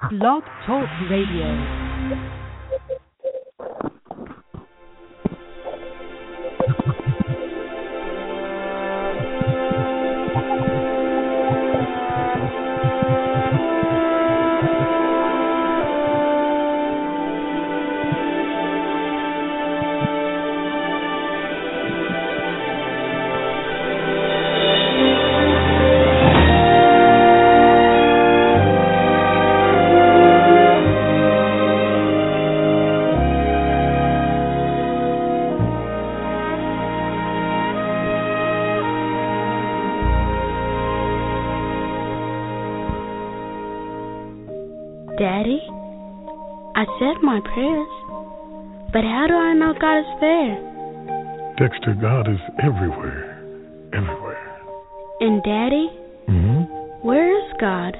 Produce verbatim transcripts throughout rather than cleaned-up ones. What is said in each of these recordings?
Blog Talk Radio. Daddy, I said my prayers, but how do I know God is there? Dexter, God is everywhere, everywhere. And Daddy, Mm-hmm. where is God?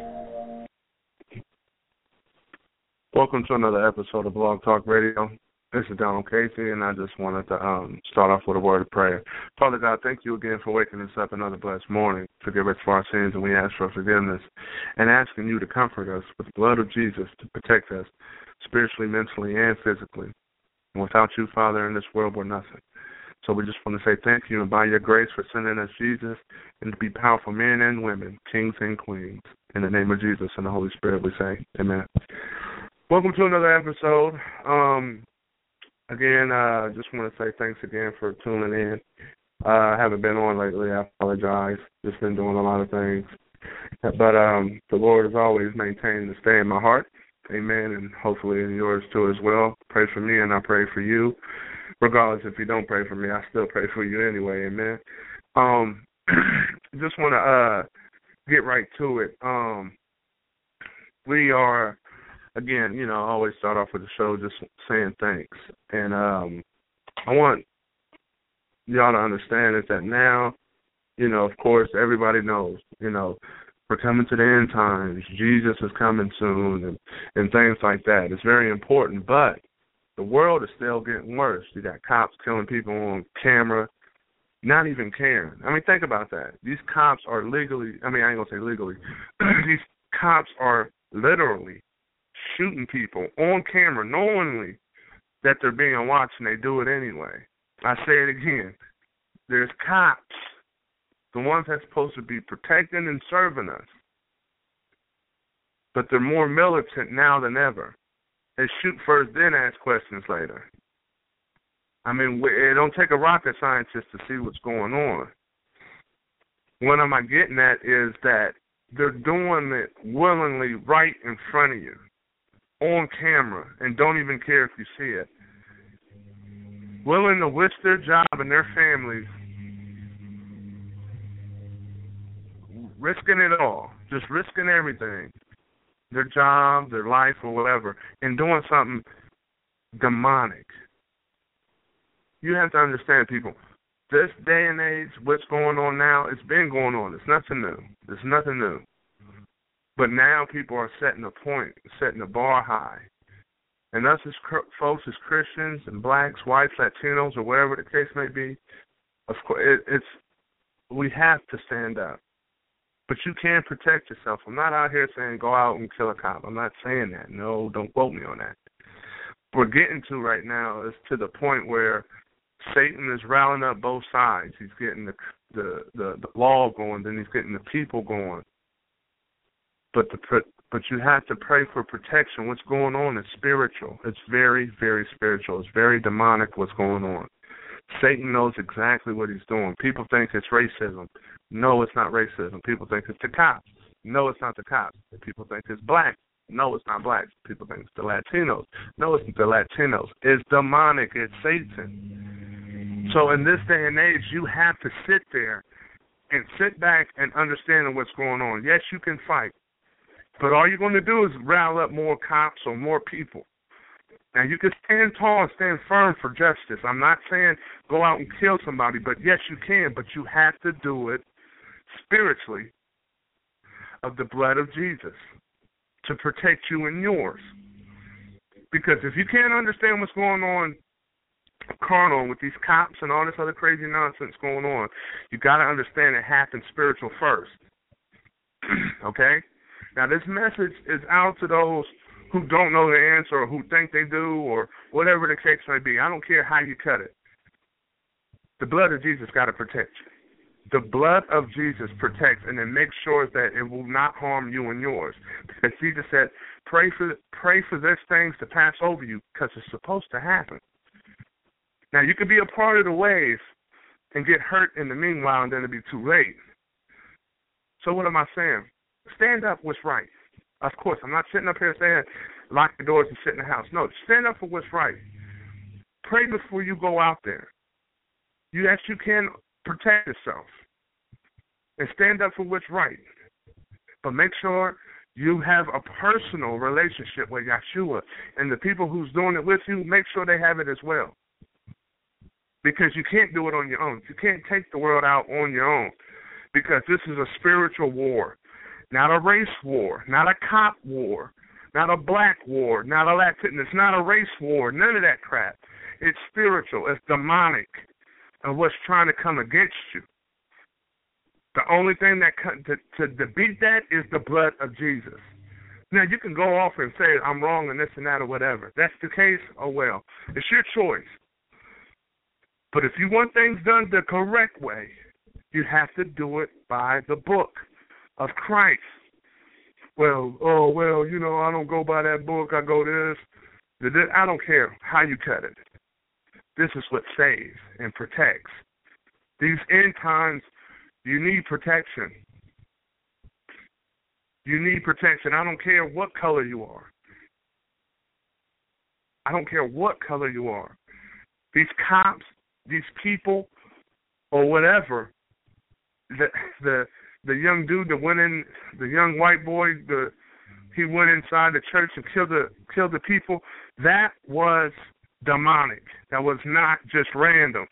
Welcome to another episode of Blog Talk Radio. This is Donald Casey, and I just wanted to um, start off with a word of prayer. Father God, thank you again for waking us up another blessed morning. Forgive us for our sins, and we ask for forgiveness, and asking you to comfort us with the blood of Jesus to protect us spiritually, mentally, and physically. And without you, Father, in this world, we're nothing. So we just want to say thank you, and by your grace for sending us Jesus, and to be powerful men and women, kings and queens. In the name of Jesus and the Holy Spirit, we say amen. Welcome to another episode. Um... Again, I uh, just want to say thanks again for tuning in. Uh, I haven't been on lately. I apologize. Just been doing a lot of things. But um, the Lord has always maintained to stay in my heart. Amen. And hopefully in yours too as well. Pray for me and I pray for you. Regardless if you don't pray for me, I still pray for you anyway. Amen. Um, just want to uh, get right to it. Um, we are... Again, you know, I always start off with the show just saying thanks. And um, I want y'all to understand is that now, you know, of course, everybody knows, you know, we're coming to the end times. Jesus is coming soon and, and things like that. It's very important. But the world is still getting worse. You got cops killing people on camera, not even caring. I mean, think about that. These cops are legally, I mean, I ain't going to say legally. These cops are literally shooting people on camera knowingly that they're being watched, and they do it anyway. I say it again. There's cops, the ones that's supposed to be protecting and serving us, but they're more militant now than ever. They shoot first, then ask questions later. I mean, it don't take a rocket scientist to see what's going on. What am I getting at is that they're doing it willingly right in front of you, on camera, and don't even care if you see it. Willing to risk their job and their families, risking it all, just risking everything, their job, their life, or whatever, and doing something demonic. You have to understand, people, this day and age, what's going on now, it's been going on. It's nothing new. It's nothing new. But now people are setting a point, setting a bar high. And us as folks, as Christians and blacks, whites, Latinos, or whatever the case may be, of course, it, it's we have to stand up. But you can protect yourself. I'm not out here saying go out and kill a cop. I'm not saying that. No, don't quote me on that. What we're getting to right now is to the point where Satan is rallying up both sides. He's getting the the, the, the law going, then he's getting the people going. But the but you have to pray for protection. What's going on is spiritual. It's very, very spiritual. It's very demonic what's going on. Satan knows exactly what he's doing. People think it's racism. No, it's not racism. People think it's the cops. No, it's not the cops. People think it's black. No, it's not black. People think it's the Latinos. No, it's the Latinos. It's demonic. It's Satan. So in this day and age, you have to sit there and sit back and understand what's going on. Yes, you can fight. But all you're going to do is rile up more cops or more people. Now, you can stand tall and stand firm for justice. I'm not saying go out and kill somebody, but yes, you can, but you have to do it spiritually of the blood of Jesus to protect you and yours. Because if you can't understand what's going on carnal with these cops and all this other crazy nonsense going on, you got to understand it happens spiritual first. Okay? Now, this message is out to those who don't know the answer or who think they do or whatever the case may be. I don't care how you cut it. The blood of Jesus got to protect you. The blood of Jesus protects and it makes sure that it will not harm you and yours. Because Jesus said, pray for pray for these things to pass over you because it's supposed to happen. Now, you could be a part of the wave and get hurt in the meanwhile and then it'll be too late. So what am I saying? Stand up what's right. Of course, I'm not sitting up here saying lock the doors and sit in the house. No, stand up for what's right. Pray before you go out there. You Yes, you can protect yourself and stand up for what's right. But make sure you have a personal relationship with Yeshua, and the people who's doing it with you, make sure they have it as well. Because you can't do it on your own. You can't take the world out on your own because this is a spiritual war, not a race war, not a cop war, not a black war, not a Latin. It's not a race war, none of that crap. It's spiritual. It's demonic of what's trying to come against you. The only thing that to, to defeat that is the blood of Jesus. Now, you can go off and say, I'm wrong and this and that or whatever. That's the case, oh well. It's your choice. But if you want things done the correct way, you have to do it by the book of Christ. Well, oh, well, you know, I don't go by that book. I go this. I don't care how you cut it. This is what saves and protects. These end times, you need protection. You need protection. I don't care what color you are. I don't care what color you are. These cops, these people, or whatever, the the the young dude that went in, the young white boy, the he went inside the church and killed the killed the people. That was demonic. That was not just random.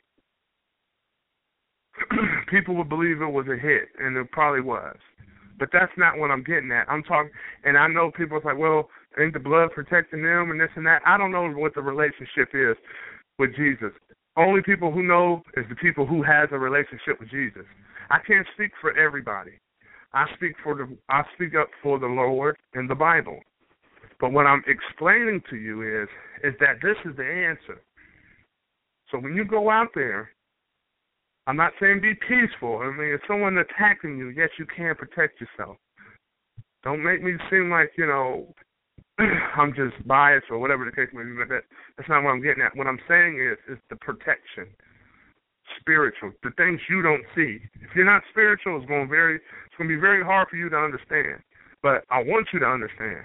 People would believe it was a hit, and it probably was. But that's not what I'm getting at. I'm talking, and I know people are like, well, ain't the blood protecting them and this and that? I don't know what the relationship is with Jesus. Only people who know is the people who has a relationship with Jesus. I can't speak for everybody. I speak for the I speak up for the Lord and the Bible. But what I'm explaining to you is is that this is the answer. So when you go out there, I'm not saying be peaceful. I mean, if someone's attacking you, yes, you can protect yourself. Don't make me seem like, you know, I'm just biased or whatever the case may be. That, that's not what I'm getting at. What I'm saying is is the protection, spiritual, the things you don't see. If you're not spiritual, it's going very, it's going to be very hard for you to understand. But I want you to understand.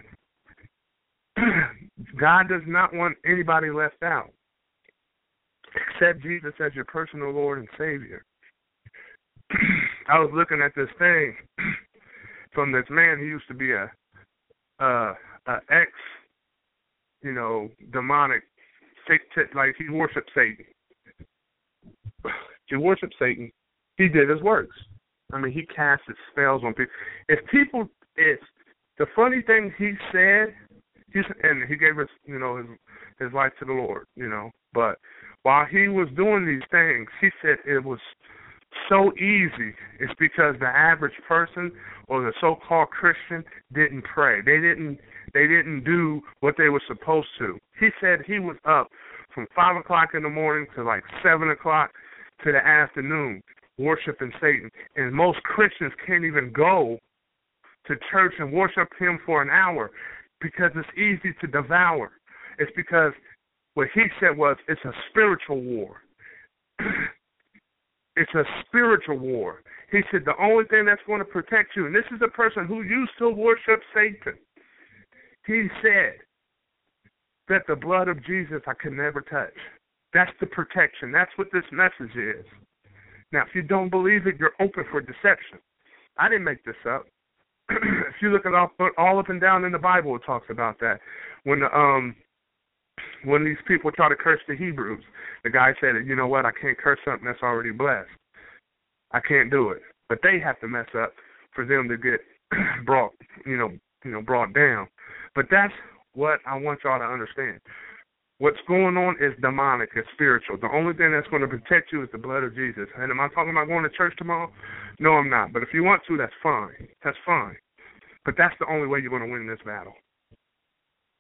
God does not want anybody left out. Accept Jesus as your personal Lord and Savior. I was looking at this thing from this man who used to be a, a, a ex, you know, demonic, like he worshipped Satan. He worshipped Satan. He did his works. I mean, he casted spells on people. If people, if the funny thing he said, he's, and he gave us, you know, his his life to the Lord, you know, but while he was doing these things, he said it was so easy. It's because the average person or the so-called Christian didn't pray. They didn't they didn't do what they were supposed to. He said he was up from five o'clock in the morning to like seven o'clock to the afternoon worshiping Satan. And most Christians can't even go to church and worship him for an hour because it's easy to devour. It's because what he said was it's a spiritual war. It's a spiritual war. He said the only thing that's going to protect you, and this is a person who used to worship Satan, he said that the blood of Jesus I can never touch. That's the protection. That's what this message is. Now, if you don't believe it, you're open for deception. I didn't make this up. If you look at all, all up and down in the Bible, it talks about that. When the, um, when these people try to curse the Hebrews, the guy said, you know what, I can't curse something that's already blessed. I can't do it. But they have to mess up for them to get brought, you know, you know, brought down. But that's what I want y'all to understand. What's going on is demonic, it's spiritual. The only thing that's going to protect you is the blood of Jesus. And am I talking about going to church tomorrow? No, I'm not. But if you want to, that's fine. That's fine. But that's the only way you're going to win this battle.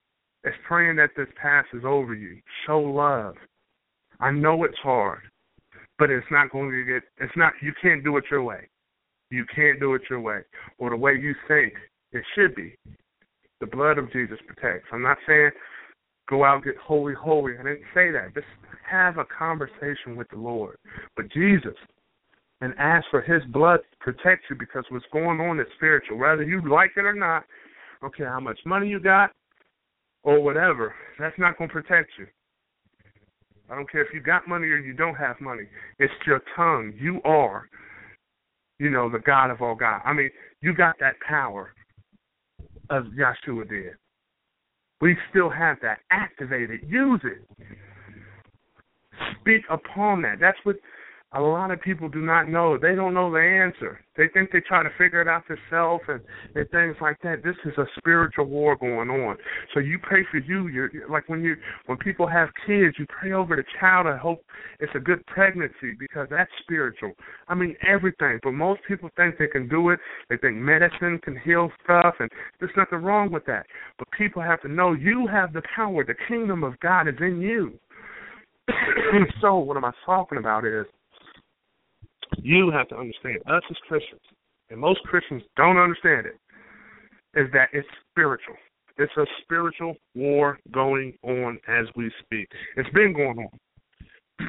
It's praying that this passes over you. Show love. I know it's hard, but it's not going to get, it's not, you can't do it your way. You can't do it your way or the way you think it should be. The blood of Jesus protects. I'm not saying go out and get holy, holy. I didn't say that. Just have a conversation with the Lord, with Jesus, and ask for his blood to protect you, because what's going on is spiritual. Whether you like it or not, okay, how much money you got or whatever, that's not going to protect you. I don't care if you got money or you don't have money. It's your tongue. You are, you know, the God of all God. I mean, you got that power as Yeshua did. We still have that. Activate it. Use it. Speak upon that. That's what a lot of people do not know. They don't know the answer. They think they try to figure it out themselves and, and things like that. This is a spiritual war going on. So you pray for you. You're, like when you when people have kids, you pray over the child and hope it's a good pregnancy, because that's spiritual. I mean, everything. But most people think they can do it. They think medicine can heal stuff, and there's nothing wrong with that. But people have to know you have the power. The kingdom of God is in you. So what am I talking about is, you have to understand, us as Christians, and most Christians don't understand it, is that it's spiritual. It's a spiritual war going on as we speak. It's been going on.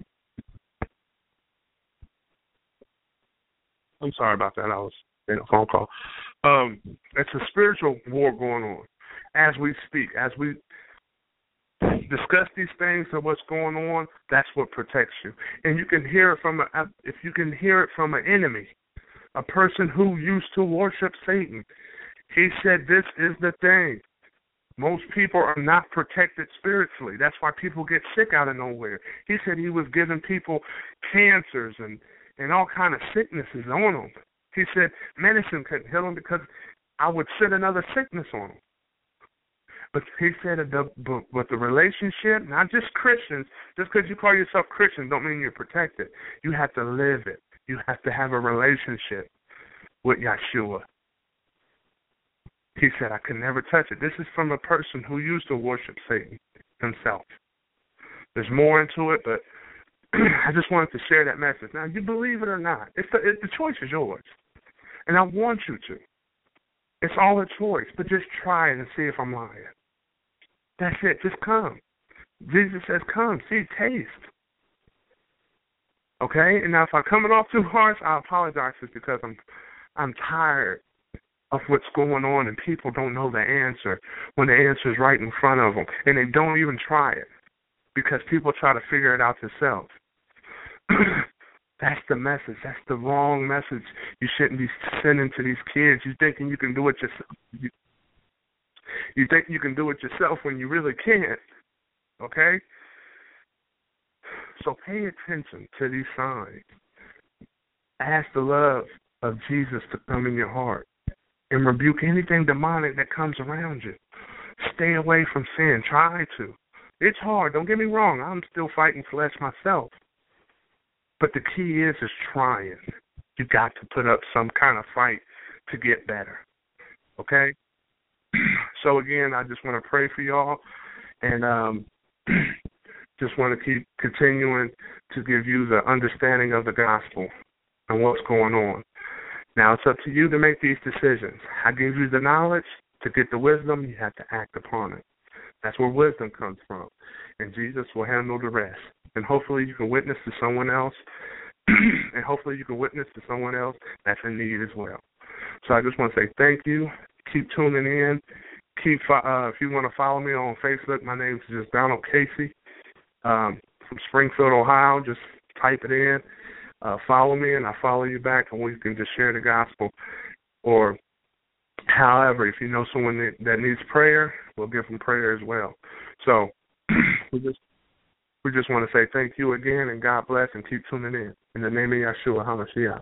I'm sorry about that. I was in a phone call. Um, it's a spiritual war going on as we speak. As we discuss these things of what's going on, that's what protects you. And you can hear it from a, if you can hear it from an enemy, a person who used to worship Satan. He said this is the thing. Most people are not protected spiritually. That's why people get sick out of nowhere. He said he was giving people cancers and, and all kind of sicknesses on them. He said medicine couldn't heal them because I would send another sickness on them. But he said, the, but the relationship, not just Christians, just because you call yourself Christian don't mean you're protected. You have to live it. You have to have a relationship with Yeshua. He said, I could never touch it. This is from a person who used to worship Satan himself. There's more into it, but I just wanted to share that message. Now, you believe it or not, it's the, it, the choice is yours. And I want you to. It's all a choice, but just try it and see if I'm lying. That's it. Just come. Jesus says, come, see, taste. Okay? And now if I'm coming off too harsh, I apologize. It's because I'm I'm tired of what's going on, and people don't know the answer when the answer is right in front of them, and they don't even try it because people try to figure it out themselves. That's the message. That's the wrong message you shouldn't be sending to these kids. You thinking you can do it yourself. You, you think you can do it yourself when you really can't. Okay? So pay attention to these signs. Ask the love of Jesus to come in your heart and rebuke anything demonic that comes around you. Stay away from sin. Try to. It's hard. Don't get me wrong. I'm still fighting flesh myself. But the key is is trying. You got to put up some kind of fight to get better. Okay? So again, I just want to pray for y'all, and um, just want to keep continuing to give you the understanding of the gospel and what's going on. Now it's up to you to make these decisions. I gave you the knowledge. To get the wisdom, you have to act upon it. That's where wisdom comes from. And Jesus will handle the rest. And hopefully you can witness to someone else. and hopefully you can witness to someone else that's in need as well. So I just want to say thank you. Keep tuning in. Keep uh, if you want to follow me on Facebook, my name is just Donald Casey um, from Springfield, Ohio. Just type it in. Uh, follow me, and I follow you back, and we can just share the gospel. Or however, if you know someone that, that needs prayer, we'll give them prayer as well. So we just we just want to say thank you again, and God bless, and keep tuning in. In the name of Yeshua HaMashiach.